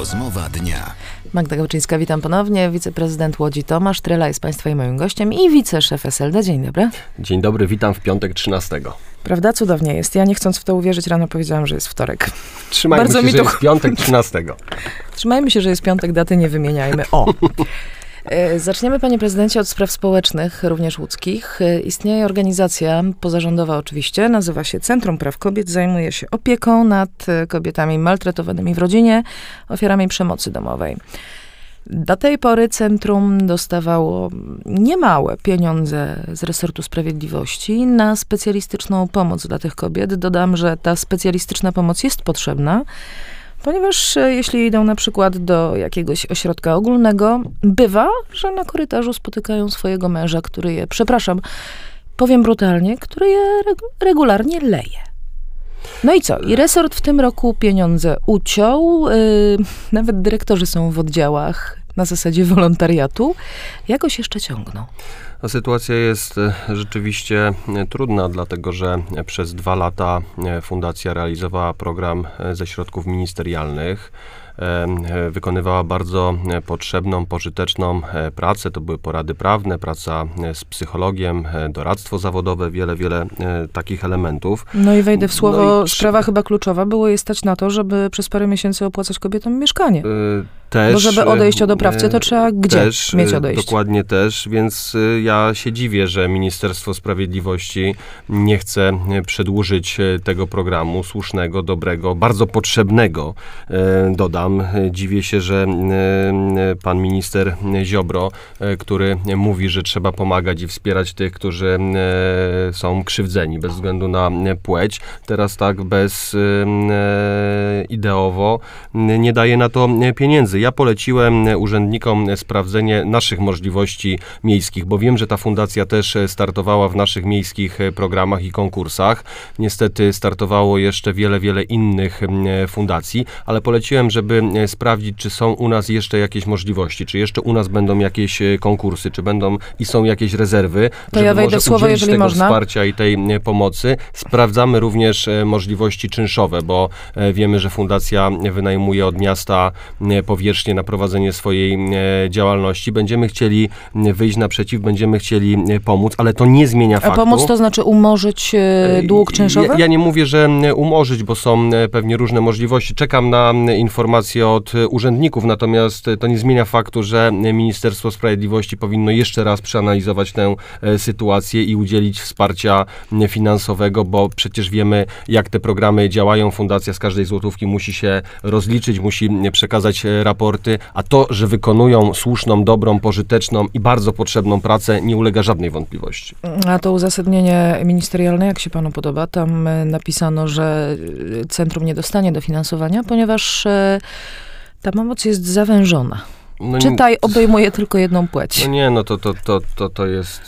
Rozmowa dnia. Magda Gałczyńska, witam ponownie. Wiceprezydent Łodzi Tomasz Trela jest państwa i moim gościem i wiceszef SLD. Dzień dobry. Dzień dobry, witam w piątek 13. Prawda? Cudownie jest. Ja nie chcąc w to uwierzyć, rano powiedziałam, że jest wtorek. Trzymajmy się, że jest piątek 13. Trzymajmy się, że jest piątek, daty nie wymieniajmy. O! Zaczniemy, panie prezydencie, od spraw społecznych, również łódzkich. Istnieje organizacja pozarządowa oczywiście, nazywa się Centrum Praw Kobiet, zajmuje się opieką nad kobietami maltretowanymi w rodzinie, ofiarami przemocy domowej. Do tej pory centrum dostawało niemałe pieniądze z resortu sprawiedliwości na specjalistyczną pomoc dla tych kobiet. Dodam, że ta specjalistyczna pomoc jest potrzebna, ponieważ jeśli idą na przykład do jakiegoś ośrodka ogólnego, bywa, że na korytarzu spotykają swojego męża, który je, przepraszam, powiem brutalnie, który je regularnie leje. No i co? I resort w tym roku pieniądze uciął. Nawet dyrektorzy są w oddziałach na zasadzie wolontariatu. Jakoś jeszcze ciągną. A sytuacja jest rzeczywiście trudna, dlatego że przez 2 lata fundacja realizowała program ze środków ministerialnych. Wykonywała bardzo potrzebną, pożyteczną pracę. To były porady prawne, praca z psychologiem, doradztwo zawodowe, wiele takich elementów. No i wejdę w słowo, sprawa chyba kluczowa, było je stać na to, żeby przez parę miesięcy opłacać kobietom mieszkanie. Też, bo żeby odejść od oprawcy, to trzeba gdzie mieć odejście? Dokładnie też, więc ja się dziwię, że Ministerstwo Sprawiedliwości nie chce przedłużyć tego programu słusznego, dobrego, bardzo potrzebnego, dodam. Dziwię się, że pan minister Ziobro, który mówi, że trzeba pomagać i wspierać tych, którzy są krzywdzeni bez względu na płeć, teraz tak ideowo nie daje na to pieniędzy. Ja poleciłem urzędnikom sprawdzenie naszych możliwości miejskich, bo wiem, że ta fundacja też startowała w naszych miejskich programach i konkursach. Niestety startowało jeszcze wiele innych fundacji, ale poleciłem, żeby sprawdzić, czy są u nas jeszcze jakieś możliwości, czy jeszcze u nas będą jakieś konkursy, czy będą i są jakieś rezerwy, to ja wejdę w słowo, jeżeli tego można. Wsparcia i tej pomocy. Sprawdzamy również możliwości czynszowe, bo wiemy, że fundacja wynajmuje od miasta powierzchnię na prowadzenie swojej działalności. Będziemy chcieli wyjść naprzeciw, będziemy chcieli pomóc, ale to nie zmienia faktu. A pomóc to znaczy umorzyć dług czynszowy? Ja nie mówię, że umorzyć, bo są pewnie różne możliwości. Czekam na informacje od urzędników, natomiast to nie zmienia faktu, że Ministerstwo Sprawiedliwości powinno jeszcze raz przeanalizować tę sytuację i udzielić wsparcia finansowego, bo przecież wiemy, jak te programy działają. Fundacja z każdej złotówki musi się rozliczyć, musi przekazać raporty, a to, że wykonują słuszną, dobrą, pożyteczną i bardzo potrzebną pracę, nie ulega żadnej wątpliwości. A to uzasadnienie ministerialne, jak się panu podoba? Tam napisano, że centrum nie dostanie dofinansowania, ponieważ ta pomoc jest zawężona. No, czytaj, obejmuje tylko jedną płeć. No nie, no to jest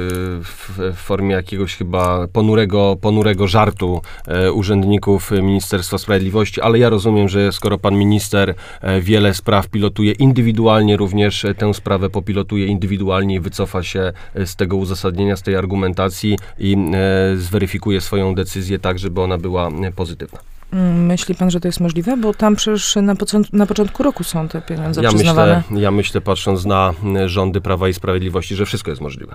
w formie jakiegoś chyba ponurego żartu urzędników Ministerstwa Sprawiedliwości, ale ja rozumiem, że skoro pan minister wiele spraw pilotuje indywidualnie, również tę sprawę popilotuje indywidualnie i wycofa się z tego uzasadnienia, z tej argumentacji i zweryfikuje swoją decyzję tak, żeby ona była pozytywna. Myśli pan, że to jest możliwe? Bo tam przecież na początku roku są te pieniądze przyznawane. Ja myślę, patrząc na rządy Prawa i Sprawiedliwości, że wszystko jest możliwe.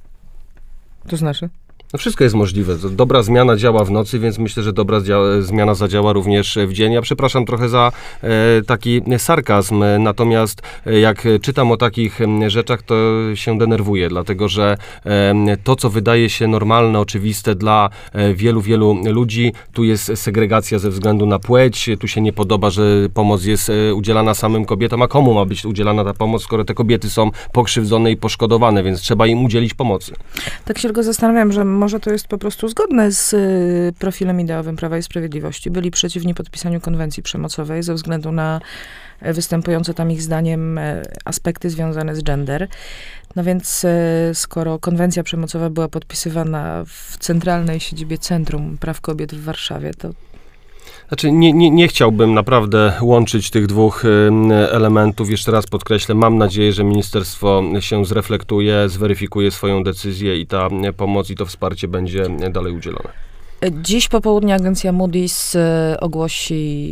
To znaczy? No wszystko jest możliwe. Dobra zmiana działa w nocy, więc myślę, że dobra zmiana zadziała również w dzień. Ja przepraszam trochę za taki sarkazm, natomiast jak czytam o takich rzeczach, to się denerwuję, dlatego że to, co wydaje się normalne, oczywiste dla wielu ludzi, tu jest segregacja ze względu na płeć, tu się nie podoba, że pomoc jest udzielana samym kobietom, a komu ma być udzielana ta pomoc, skoro te kobiety są pokrzywdzone i poszkodowane, więc trzeba im udzielić pomocy. Tak się tylko zastanawiam, że może to jest po prostu zgodne z profilem ideowym Prawa i Sprawiedliwości. Byli przeciwni podpisaniu konwencji przemocowej ze względu na występujące tam ich zdaniem aspekty związane z gender. No więc skoro konwencja przemocowa była podpisywana w centralnej siedzibie Centrum Praw Kobiet w Warszawie, to Znaczy nie chciałbym naprawdę łączyć tych dwóch elementów. Jeszcze raz podkreślę, mam nadzieję, że ministerstwo się zreflektuje, zweryfikuje swoją decyzję i ta pomoc i to wsparcie będzie dalej udzielone. Dziś po południu agencja Moody's ogłosi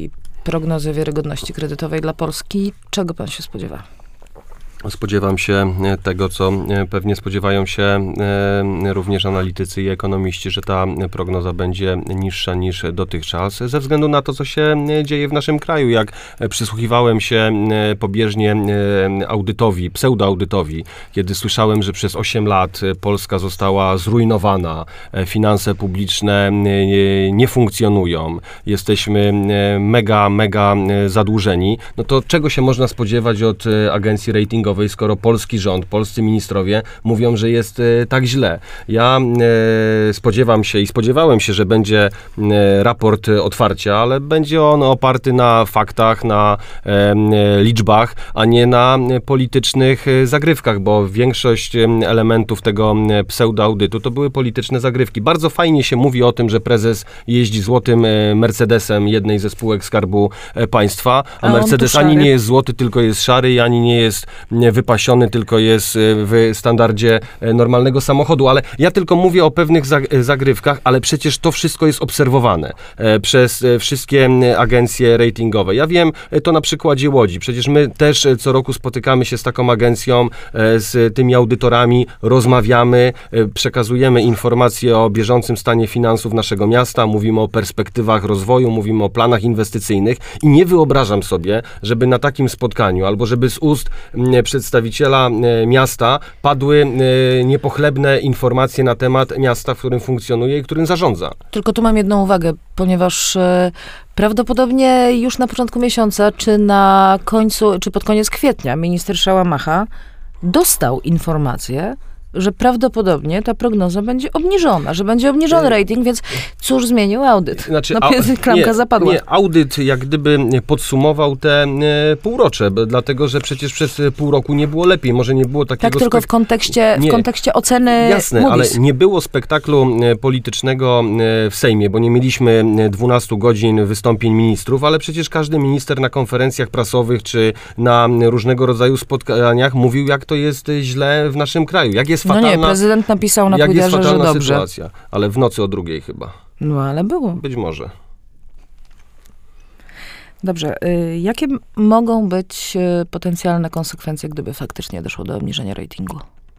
prognozę wiarygodności kredytowej dla Polski. Czego pan się spodziewa? Spodziewam się tego, co pewnie spodziewają się również analitycy i ekonomiści, że ta prognoza będzie niższa niż dotychczas, ze względu na to, co się dzieje w naszym kraju. Jak przysłuchiwałem się pobieżnie audytowi, pseudoaudytowi, kiedy słyszałem, że przez 8 lat Polska została zrujnowana, finanse publiczne nie funkcjonują, jesteśmy mega zadłużeni, no to czego się można spodziewać od agencji ratingowej, skoro polski rząd, polscy ministrowie mówią, że jest tak źle. Ja spodziewam się i spodziewałem się, że będzie raport otwarcia, ale będzie on oparty na faktach, na liczbach, a nie na politycznych zagrywkach, bo większość elementów tego pseudoaudytu to były polityczne zagrywki. Bardzo fajnie się mówi o tym, że prezes jeździ złotym Mercedesem jednej ze spółek Skarbu Państwa, a Mercedes ani nie jest złoty, tylko jest szary i ani nie jest wypasiony, tylko jest w standardzie normalnego samochodu, ale ja tylko mówię o pewnych zagrywkach, ale przecież to wszystko jest obserwowane przez wszystkie agencje ratingowe. Ja wiem to na przykładzie Łodzi. Przecież my też co roku spotykamy się z taką agencją, z tymi audytorami, rozmawiamy, przekazujemy informacje o bieżącym stanie finansów naszego miasta, mówimy o perspektywach rozwoju, mówimy o planach inwestycyjnych i nie wyobrażam sobie, żeby na takim spotkaniu, albo żeby z ust przedstawiciela miasta padły niepochlebne informacje na temat miasta, w którym funkcjonuje i którym zarządza. Tylko tu mam jedną uwagę, ponieważ prawdopodobnie już na początku miesiąca, czy pod koniec kwietnia minister Szałamacha dostał informację, że prawdopodobnie ta prognoza będzie obniżona, że będzie obniżony rating, więc cóż zmienił audyt? Znaczy, klamka zapadła. Nie, audyt jak gdyby podsumował te półrocze, dlatego, że przecież przez pół roku nie było lepiej, może nie było takiego... Tak, tylko w kontekście oceny Jasne, Moody's. ale nie było spektaklu politycznego w Sejmie, bo nie mieliśmy 12 godzin wystąpień ministrów, ale przecież każdy minister na konferencjach prasowych, czy na różnego rodzaju spotkaniach mówił, jak to jest źle w naszym kraju, jak jest fatalna, prezydent napisał na Twitterze, że dobrze. Sytuacja, ale w nocy o 2:00 chyba. No, ale było. Być może. Dobrze. Jakie mogą być potencjalne konsekwencje, gdyby faktycznie doszło do obniżenia ratingu?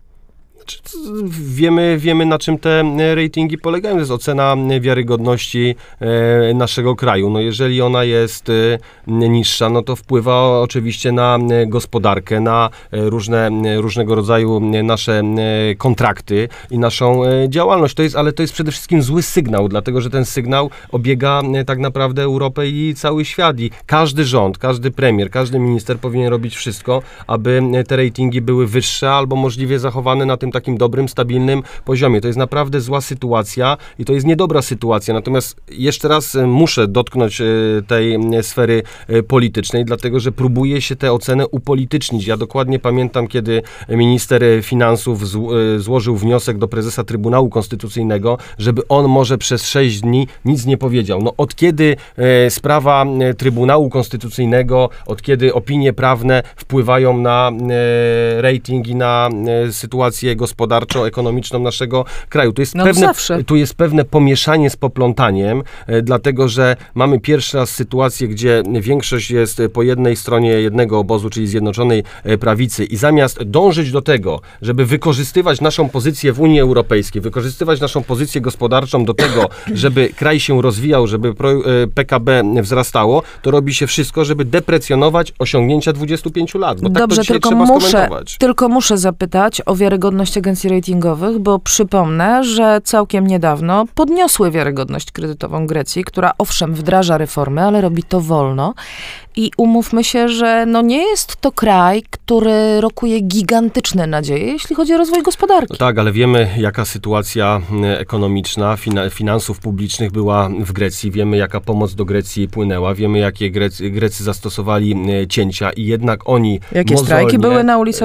Wiemy, na czym te ratingi polegają. To jest ocena wiarygodności naszego kraju. No jeżeli ona jest niższa, no to wpływa oczywiście na gospodarkę, na różnego rodzaju nasze kontrakty i naszą działalność. Ale to jest przede wszystkim zły sygnał, dlatego że ten sygnał obiega tak naprawdę Europę i cały świat. I każdy rząd, każdy premier, każdy minister powinien robić wszystko, aby te ratingi były wyższe albo możliwie zachowane na tym takim dobrym, stabilnym poziomie. To jest naprawdę zła sytuacja i to jest niedobra sytuacja. Natomiast jeszcze raz muszę dotknąć tej sfery politycznej, dlatego że próbuje się tę ocenę upolitycznić. Ja dokładnie pamiętam, kiedy minister finansów złożył wniosek do prezesa Trybunału Konstytucyjnego, żeby on może przez 6 dni nic nie powiedział. No od kiedy sprawa Trybunału Konstytucyjnego, od kiedy opinie prawne wpływają na rating i na sytuację gospodarczo-ekonomiczną naszego kraju. Tu jest pewne pomieszanie z poplątaniem, dlatego że mamy pierwszy raz sytuację, gdzie większość jest po jednej stronie jednego obozu, czyli Zjednoczonej Prawicy i zamiast dążyć do tego, żeby wykorzystywać naszą pozycję w Unii Europejskiej, wykorzystywać naszą pozycję gospodarczą do tego, żeby kraj się rozwijał, żeby PKB wzrastało, to robi się wszystko, żeby deprecjonować osiągnięcia 25 lat. Bo dobrze, tak tylko muszę zapytać o wiarygodność agencji ratingowych, bo przypomnę, że całkiem niedawno podniosły wiarygodność kredytową Grecji, która owszem wdraża reformy, ale robi to wolno. I umówmy się, że nie jest to kraj, który rokuje gigantyczne nadzieje, jeśli chodzi o rozwój gospodarki. No tak, ale wiemy, jaka sytuacja ekonomiczna, finansów publicznych była w Grecji. Wiemy, jaka pomoc do Grecji płynęła. Wiemy, jakie Grecy zastosowali cięcia i jednak oni Jakie strajki były na ulicach?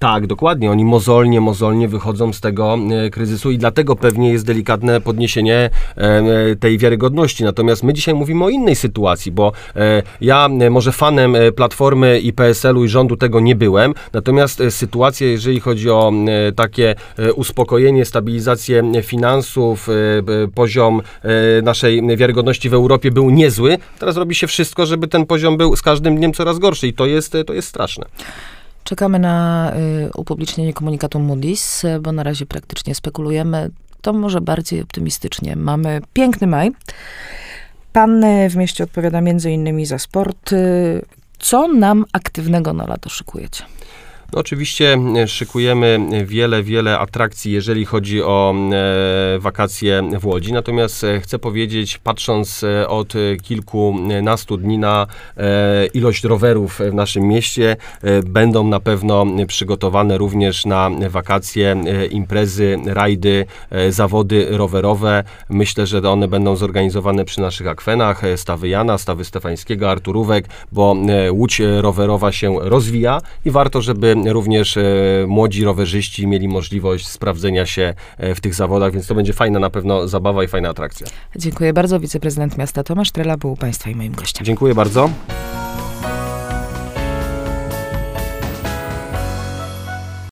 Tak, dokładnie. Oni mozolnie wychodzą z tego kryzysu i dlatego pewnie jest delikatne podniesienie tej wiarygodności. Natomiast my dzisiaj mówimy o innej sytuacji, bo ja może fanem Platformy i PSL-u i rządu tego nie byłem, natomiast sytuacja, jeżeli chodzi o takie uspokojenie, stabilizację finansów, poziom naszej wiarygodności w Europie był niezły. Teraz robi się wszystko, żeby ten poziom był z każdym dniem coraz gorszy i to jest straszne. Czekamy na upublicznienie komunikatu Moody's, bo na razie praktycznie spekulujemy. To może bardziej optymistycznie. Mamy piękny maj. Pan w mieście odpowiada między innymi za sport. Co nam aktywnego na lato szykujecie? No oczywiście szykujemy wiele atrakcji, jeżeli chodzi o wakacje w Łodzi. Natomiast chcę powiedzieć, patrząc od kilkunastu dni na ilość rowerów w naszym mieście, będą na pewno przygotowane również na wakacje imprezy, rajdy, zawody rowerowe. Myślę, że one będą zorganizowane przy naszych akwenach, Stawy Jana, Stawy Stefańskiego, Arturówek, bo Łódź rowerowa się rozwija i warto, żeby również młodzi rowerzyści mieli możliwość sprawdzenia się w tych zawodach, więc to będzie fajna na pewno zabawa i fajna atrakcja. Dziękuję bardzo. Wiceprezydent miasta Tomasz Trela był Państwa i moim gościem. Dziękuję bardzo.